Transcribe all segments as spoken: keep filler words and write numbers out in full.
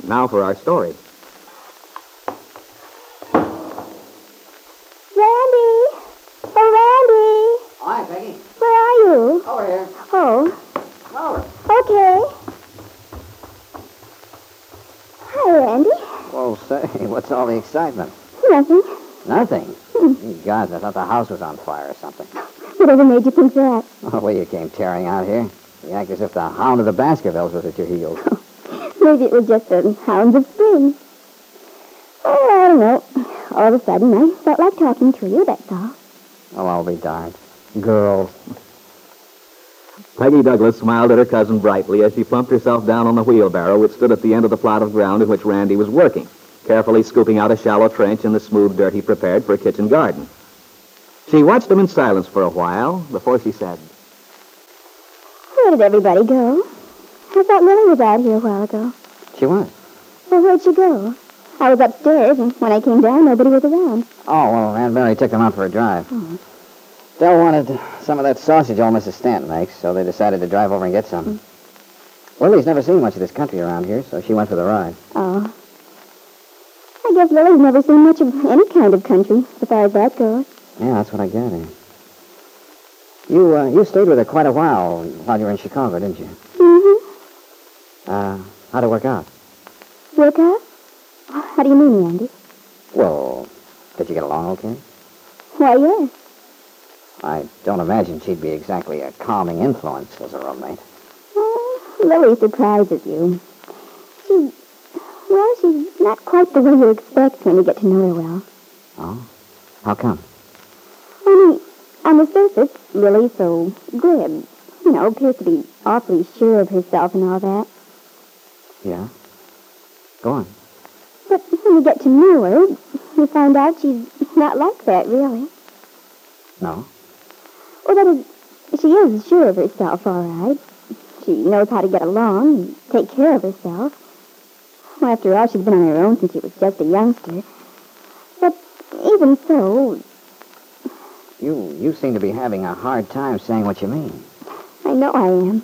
Now for our story. Randy! Oh, Randy! Hi, Peggy. Where are you? Over here. Oh, Over. okay. Hi, Randy. Well, say, what's all the excitement? Nothing. Nothing. Hmm. Gosh, I thought the house was on fire or something. Whatever made you think that? Oh, the way you came tearing out here. You act as if the hound of the Baskervilles was at your heels. Maybe it was just the hounds of spring. Oh, I don't know. All of a sudden, I felt like talking to you, that's all. Oh, I'll be darned. Girls. Peggy Douglas smiled at her cousin brightly as she plumped herself down on the wheelbarrow which stood at the end of the plot of ground in which Randy was working, carefully scooping out a shallow trench in the smooth dirt he prepared for a kitchen garden. She watched him in silence for a while before she said, Where did everybody go? I thought Lily was out here a while ago. She was. Well, where'd she go? I was upstairs, and when I came down, nobody was around. Oh, well, Aunt Mary took them out for a drive. Oh. Dell wanted some of that sausage old Missus Stanton makes, so they decided to drive over and get some. Mm. Lily's never seen much of this country around here, so she went for the ride. Oh. I guess Lily's never seen much of any kind of country, as far as that goes. Yeah, that's what I gather. You, uh, you stayed with her quite a while while you were in Chicago, didn't you? Mm-hmm. Uh, how'd it work out? Work out? How do you mean, Randy? Well, did you get along okay? Why, yes. I don't imagine she'd be exactly a calming influence as a roommate. Oh, Lily surprises you. She, well, she's not quite the way you expect when you get to know her well. Oh? How come? I mean, on the surface, Lily's so glib. You know, appears to be awfully sure of herself and all that. Yeah? Go on. But when you get to know her, you find out she's not like that, really. No? Well, that is, she is sure of herself, all right. She knows how to get along and take care of herself. Well, after all, she's been on her own since she was just a youngster. But even so... You, you seem to be having a hard time saying what you mean. I know I am.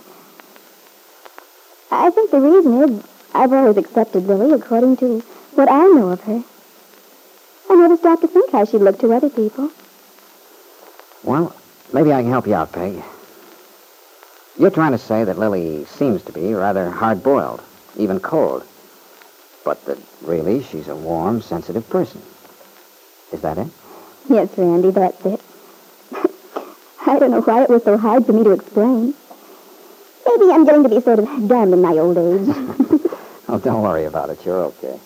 I think the reason is I've always accepted Lily according to what I know of her. I never stopped to think how she'd look to other people. Well, maybe I can help you out, Peg. You're trying to say that Lily seems to be rather hard-boiled, even cold, but that really she's a warm, sensitive person. Is that it? Yes, Randy, that's it. I don't know why it was so hard for me to explain. Maybe I'm getting to be sort of dumb in my old age. Oh, don't worry about it. You're okay.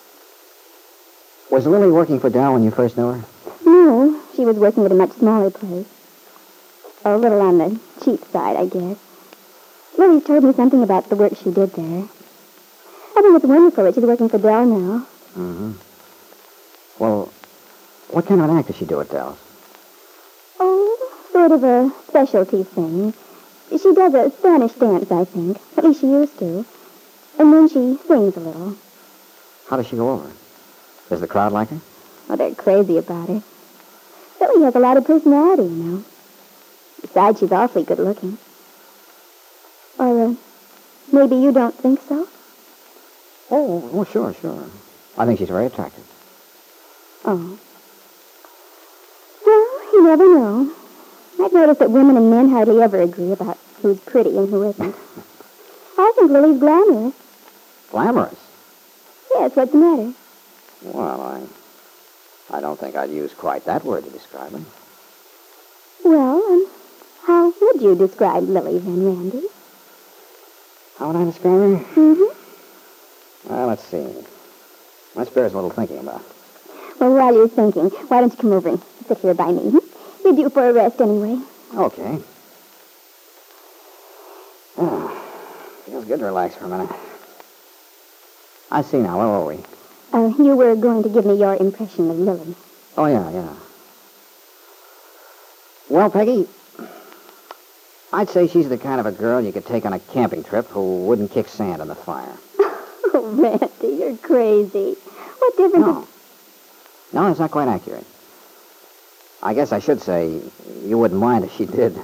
Was Lily working for Dell when you first knew her? No, she was working at a much smaller place. A little on the cheap side, I guess. Lily's told me something about the work she did there. I think it's wonderful that she's working for Dell now. Mm-hmm. Well, what kind of an act does she do at Dell's? Oh, sort of a specialty thing. She does a Spanish dance, I think. At least she used to. And then she sings a little. How does she go over? Does the crowd like her? Oh, they're crazy about her. Lily has a lot of personality, you know. Besides, she's awfully good looking. Or, uh, maybe you don't think so? Oh, oh, sure, sure. I think she's very attractive. Oh. Well, you never know. I've noticed that women and men hardly ever agree about who's pretty and who isn't. I think Lily's glamorous. Glamorous? Yes, what's the matter? Well, I... I don't think I'd use quite that word to describe her. Well, um, how would you describe Lily then, Randy? How would I describe her? Mm-hmm. Well, let's see. That bears a little thinking about. Well, while you're thinking, why don't you come over and sit here by me? Hmm? You're due for a rest anyway. Okay. Oh, feels good to relax for a minute. I see now. Where were we? Uh, you were going to give me your impression of Lily. Oh, yeah, yeah. Well, Peggy, I'd say she's the kind of a girl you could take on a camping trip who wouldn't kick sand in the fire. Oh, Randy, you're crazy. What difference... No. No, that's not quite accurate. I guess I should say you wouldn't mind if she did.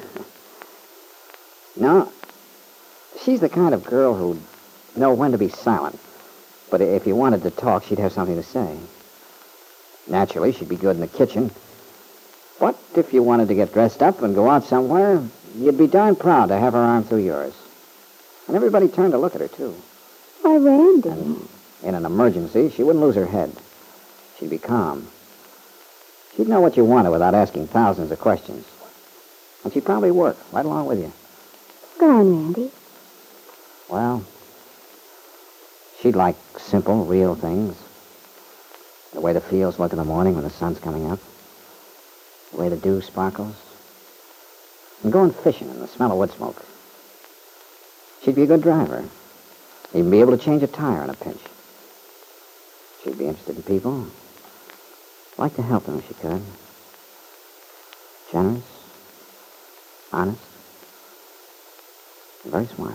No, she's the kind of girl who'd know when to be silent But if you wanted to talk, she'd have something to say. Naturally, she'd be good in the kitchen. But if you wanted to get dressed up and go out somewhere, you'd be darn proud to have her arm through yours. And everybody turned to look at her, too. Why, Randy. And in an emergency, she wouldn't lose her head. She'd be calm. She'd know what you wanted without asking thousands of questions. And she'd probably work right along with you. Go on, Randy. Well, she'd like simple, real things. The way the fields look in the morning when the sun's coming up. The way the dew sparkles. And going fishing in the smell of wood smoke. She'd be a good driver. Even be able to change a tire in a pinch. She'd be interested in people. Like to help them if she could. Generous. Honest. And very smart.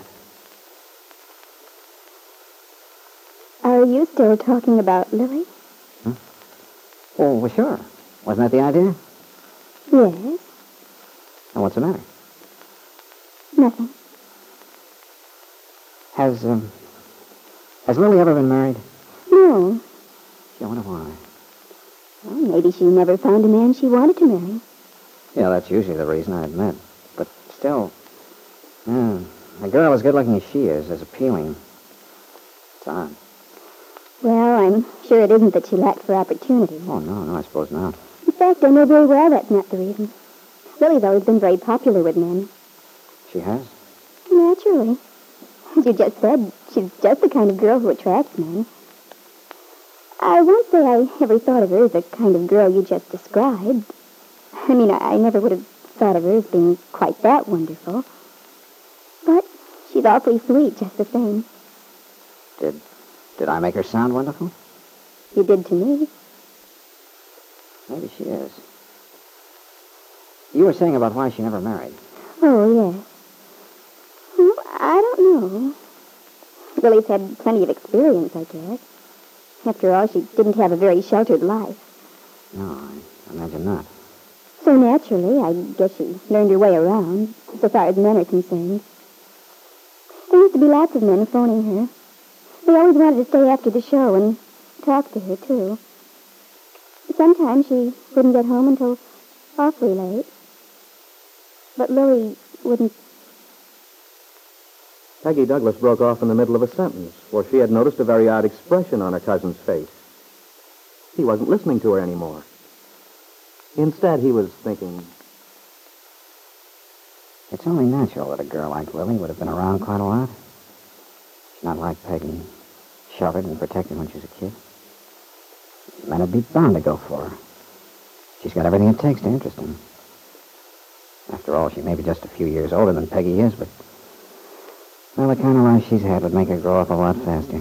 Are you still talking about Lily? Hmm? Oh, well, sure. Wasn't that the idea? Yes. And what's the matter? Nothing. Has, um... Has Lily ever been married? No. Yeah, I wonder why. Well, maybe she never found a man she wanted to marry. Yeah, that's usually the reason, I admit. But still... Yeah, a girl as good-looking as she is, as appealing. It's odd. Well, I'm sure it isn't that she lacked for opportunity. Oh, no, no, I suppose not. In fact, I know very well that's not the reason. Lily's always been very popular with men. She has? Naturally. As you just said, she's just the kind of girl who attracts men. I won't say I ever thought of her as the kind of girl you just described. I mean, I, I never would have thought of her as being quite that wonderful. But she's awfully sweet just the same. Did... Did I make her sound wonderful? You did to me. Maybe she is. You were saying about why she never married. Oh, yes. Well, I don't know. Lily's had plenty of experience, I guess. After all, she didn't have a very sheltered life. No, I imagine not. So naturally, I guess she learned her way around, so far as men are concerned. There used to be lots of men phoning her. They always wanted to stay after the show and talk to her, too. Sometimes she wouldn't get home until awfully late. But Lily wouldn't... Peggy Douglas broke off in the middle of a sentence, for she had noticed a very odd expression on her cousin's face. He wasn't listening to her anymore. Instead, he was thinking... It's only natural that a girl like Lily would have been around quite a lot. She's not like Peggy, sheltered and protected when she was a kid. Men would be bound to go for her. She's got everything it takes to interest them. After all, she may be just a few years older than Peggy is, but... Well, the kind of life she's had would make her grow up a lot faster.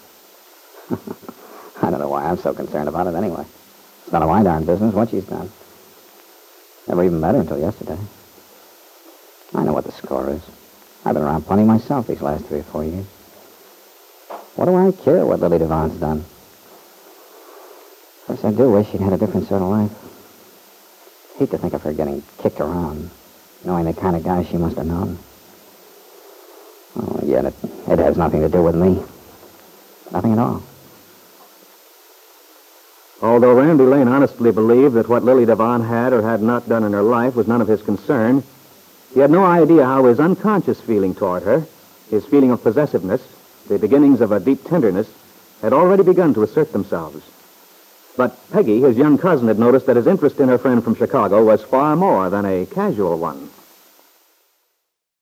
I don't know why I'm so concerned about it anyway. It's none of my darn business what she's done. Never even met her until yesterday. I know what the score is. I've been around plenty myself these last three or four years. What do I care what Lily Devon's done? Of course, I do wish she'd had a different sort of life. Hate to think of her getting kicked around, knowing the kind of guy she must have known. Oh, yet it, it has nothing to do with me. Nothing at all. Although Randy Lane honestly believed that what Lily Devon had or had not done in her life was none of his concern, he had no idea how his unconscious feeling toward her, his feeling of possessiveness, the beginnings of a deep tenderness, had already begun to assert themselves. But Peggy, his young cousin, had noticed that his interest in her friend from Chicago was far more than a casual one.